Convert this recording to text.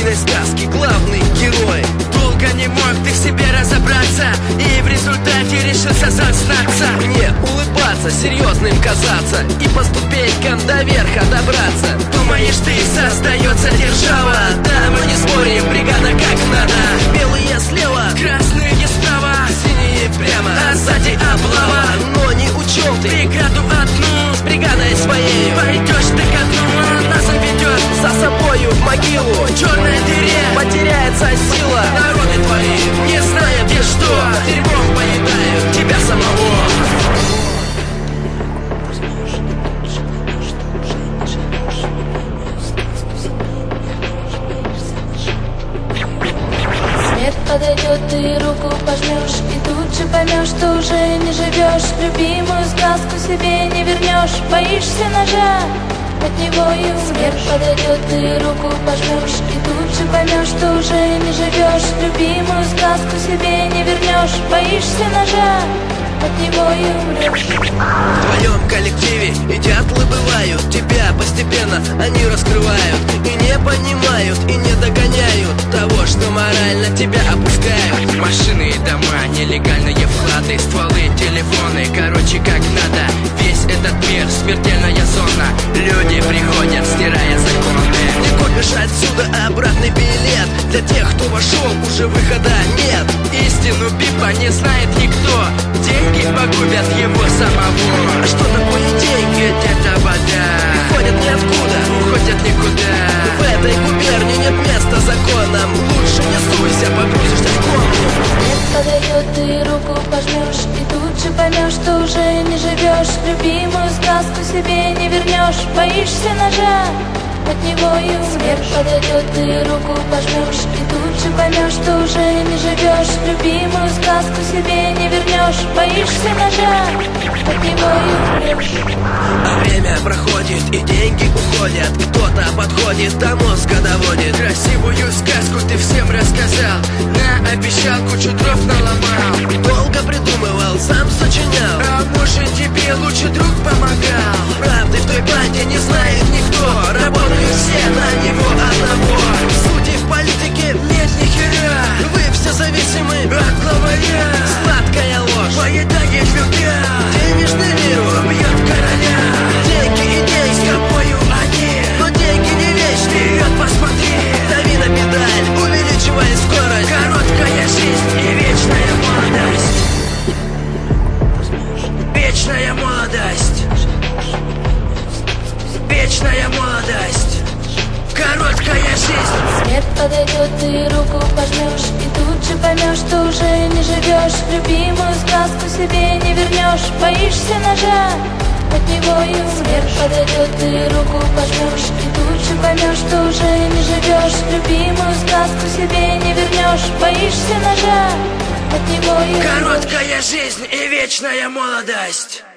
этой сказки главный герой. Долго не мог ты в себе разобраться, и в результате решился зазнаться. Не улыбаться, серьезным казаться, и по ступенькам до верха добраться. Думаешь, ты создается держава? Да, мы не спорим, бригада как надо. Белые слева, красные справа, синие прямо, а сзади облава. Но не учел ты преграду одну с бригадой своей. Пойдешь ты ко дну, она заведет за собою в могилу. В черной дыре потеряется сила. Народы твои, не зная где что, дерьмом поедают тебя самого. Смерть подойдет, ты руку пожмешь, и тут же поймешь, что уже не живешь. Любимую сказку себе не вернешь, боишься ножа, от него и умрешь. Смерть подойдет, ты руку пожмешь, и тут же поймешь, что уже не живешь. Любимую сказку себе не вернешь, боишься ножа, от него и умрешь. В твоем коллективе и дятлы бывают, тебя постепенно они раскрывают. И не понимают, и не догоняют того, что морально тебя опускают. Машины и дома, нелегальные вклады, стволы, телефоны, короче как надо. Весь этот мир смертельная зона, люди приходят, стирая законы. Не купишь отсюда обратный билет, для тех, кто вошел, уже выхода нет. Истину Бипа не знает никто, деньги погубят его самого. А что такое деньги? Это вода, приходят ниоткуда, уходят никуда. В этой губернии нет места законам, лучше не суйся, погрузишься в кому. Смерть подойдет, ты руку пожмешь, и тут же поймешь, что уже не живешь. Любимую сказку себе не вернешь, боишься ножа, от него и умрешь. Смерть подойдет, ты руку пожмешь, и тут же поймешь, что уже не живешь. Любимую сказку себе не вернешь, боишься ножа, от него и умрешь. А время проходит, и деньги уходят, кто-то подходит, до мозга доводит. Красивую сказку ты всем рассказал, наобещал, кучу дров наломал. Долго придумывал, сам сочинял, а может тебе лучше друг помогал. Правды в той банде не знает никто, работают все на него одного. Сути в политике нет ни хера, вы все зависимы от главаря. Сладкая ложь, поедание жмурья, денежный мир убьет короля. Деньги и деньги с тобою они, но деньги не вечны. Вперед посмотри, дави на педаль, увеличивая скорость. Короткая жизнь и вечная молодость. Вечная молодость. Вечная молодость. Короткая жизнь. Смерть подойдет, ты руку пожмешь, и тут же поймешь, что уже не живешь. Любимую сказку себе не вернешь, боишься ножа, от него и умрешь. Смерть подойдет, ты руку пожмешь, и тут же поймешь, что уже не живешь. Любимую сказку себе не вернешь, боишься ножа, от него и умрешь. Короткая жизнь и вечная молодость.